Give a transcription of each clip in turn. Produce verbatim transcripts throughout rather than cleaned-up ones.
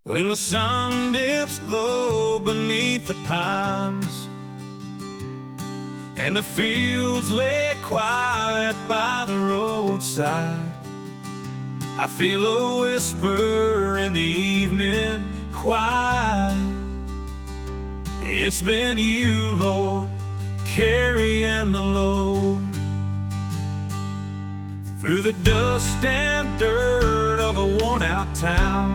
When the sun dips low beneath the pines, and the fields lay quiet by the roadside, I feel a whisper in the evening quiet. It's been you, Lord, carrying the load through the dust and dirt of a worn-out town.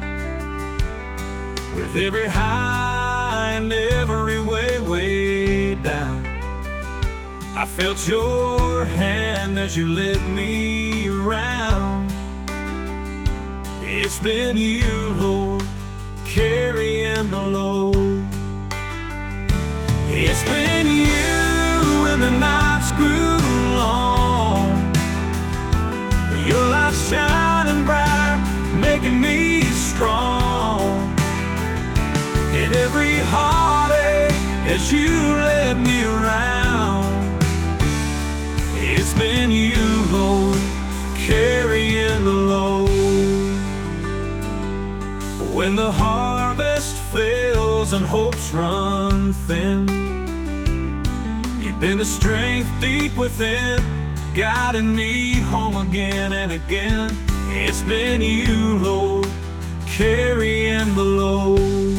With every high and every way, way down, I felt your hand as you led me around. It's been you, Lord, carrying the load. It's been you when the nights grew long, your light shining bright, making me strong. In every heartache as you led me around, it's been you, Lord, carrying the load. When the harvest fails and hopes run thin, you've been the strength deep within, guiding me home again and again. It's been you, Lord, carrying the load.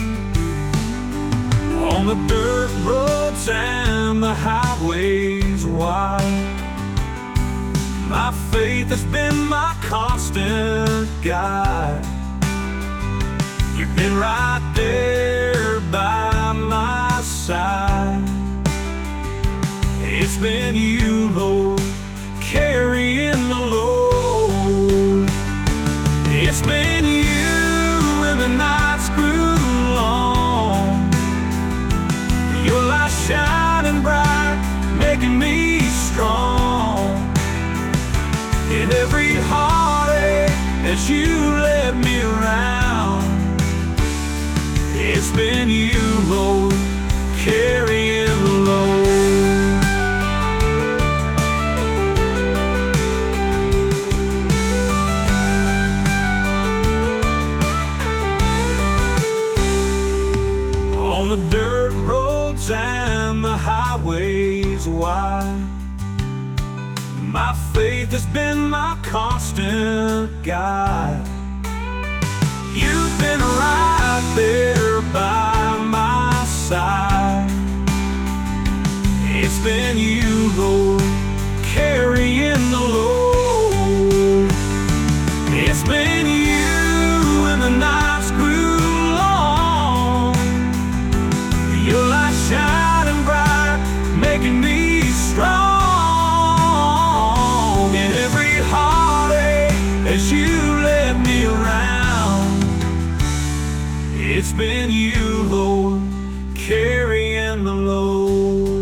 On the dirt roads and the highways wide, my faith has been my constant guide. You've been right there by my side. It's been you, Lord, carrying the load. It's been you when the nights grew long, your light shining bright, making me strong. In every heartache as you led me around, it's been you, Lord, carrying the load. On the dirt roads and the highways wide, my faith has been my constant guide. You've been right there by my side. It's been you, Lord, carrying the load. It's been you when the nights grew long, your light shining bright, making me strong. In every heartache as you led me around, it's been you, Lord, carrying the load.